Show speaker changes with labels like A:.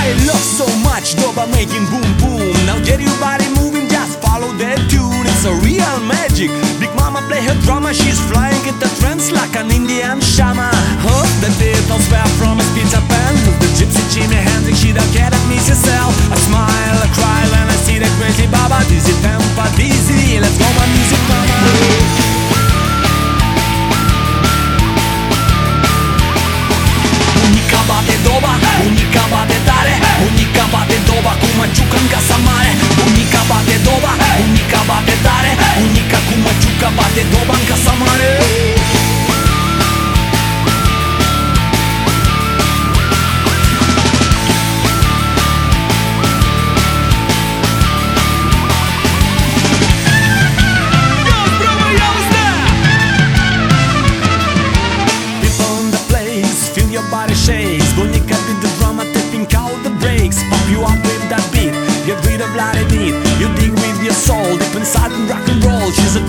A: they love so much, doba making boom boom. Now get your body moving, just follow that tune. It's a real magic. Big Mama play her drama, she's flying in the trance like an Indian shaman. Huh? The Beatles were from his Peter Pan. The gypsy Jimi Hendrix, she don't get it, miss yourself. I smile, I cry when I see the crazy Baba. Dizzy Pampa, dizzy, let's go my music mama. Unica bate doba, unica bate tare, unica bate doba cu măciucă în casa mare. Unica bate doba, unica bate tare, unica cu măciucă bate doba în casa mare. Body shakes, Bonica did the drama, tapping out the brakes. Pop you up with that beat, get rid of bloody beat. You dig with your soul, deep inside in rock and roll. She's a